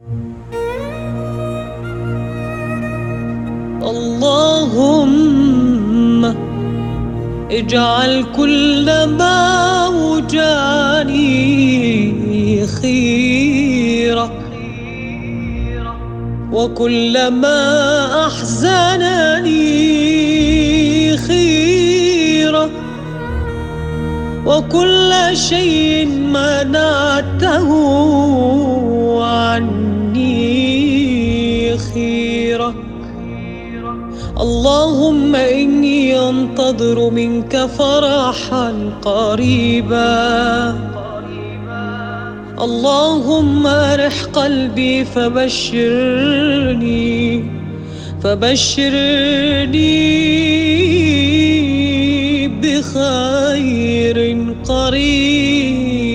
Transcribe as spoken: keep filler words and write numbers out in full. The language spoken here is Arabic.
اللهم اجعل كل ما وجاني خيرا، وكل ما أحزنني خيرا، وكل شيء منعته عني خيرا. اللهم إني أنتظر منك فرحا قريبا. اللهم أرح قلبي فبشرني فبشرني بخير قريب.